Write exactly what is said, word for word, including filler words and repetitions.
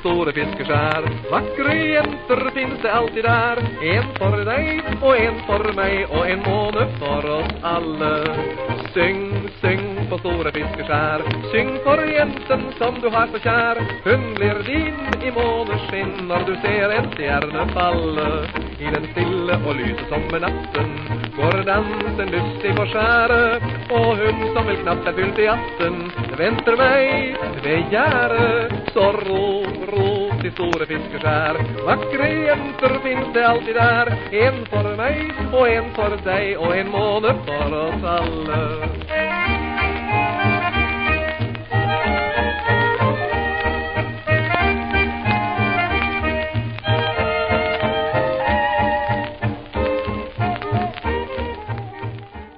store fiskeskjær. Vakre jenter finnes det alltid der, en for deg og en for meg, og en måne for oss alle. Syng, syng på store fiskeskjær, syng for jenten som du har så kjær. Hun blir din i måneskinn når du ser en stjerne falle. I den stille og lyse sommernatten går dansen lystig på skjæret, og hun som vil knapt er fylt i atten venter meg ved gjerdet. Så rop, rop til store fiskeskjær, vakre jenter finnes det alltid der, en for meg og en for deg, og en måne for oss alle.